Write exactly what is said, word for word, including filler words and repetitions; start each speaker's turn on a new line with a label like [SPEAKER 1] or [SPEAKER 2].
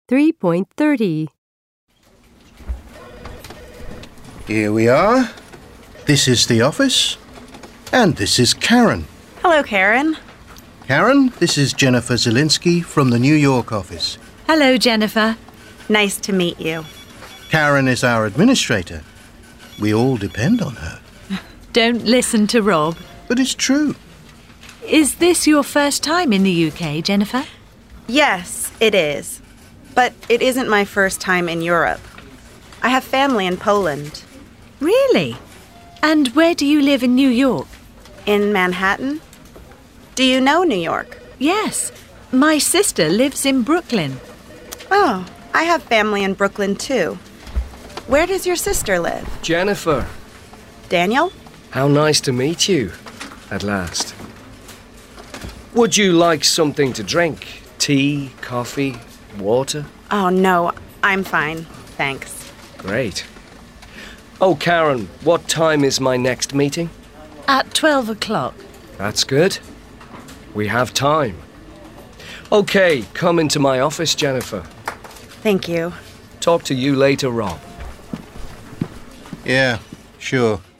[SPEAKER 1] three point three zero.
[SPEAKER 2] Here we are. This is the office. And this is Karen.
[SPEAKER 3] Hello, Karen.
[SPEAKER 2] Karen, this is Jennifer Zielinski from the New York office.
[SPEAKER 1] Hello, Jennifer.
[SPEAKER 3] Nice to meet you.
[SPEAKER 2] Karen is our administrator. We all depend on her.
[SPEAKER 1] Don't listen to Rob.
[SPEAKER 2] But it's true.
[SPEAKER 1] Is this your first time in the U K, Jennifer?
[SPEAKER 3] Yes, it is. But it isn't my first time in Europe. I have family in Poland.
[SPEAKER 1] Really? And where do you live in New York?
[SPEAKER 3] In Manhattan? Do you know New York?
[SPEAKER 1] Yes. My sister lives in Brooklyn.
[SPEAKER 3] Oh, I have family in Brooklyn too. Where does your sister live?
[SPEAKER 4] Jennifer.
[SPEAKER 3] Daniel?
[SPEAKER 4] How nice to meet you, at last. Would you like something to drink? Tea, coffee, water?
[SPEAKER 3] Oh, no, I'm fine. Thanks.
[SPEAKER 4] Great. Oh, Karen, what time is my next meeting?
[SPEAKER 1] At twelve o'clock.
[SPEAKER 4] That's good. We have time. Okay, come into my office, Jennifer.
[SPEAKER 3] Thank you.
[SPEAKER 4] Talk to you later, Rob.
[SPEAKER 2] Yeah, sure.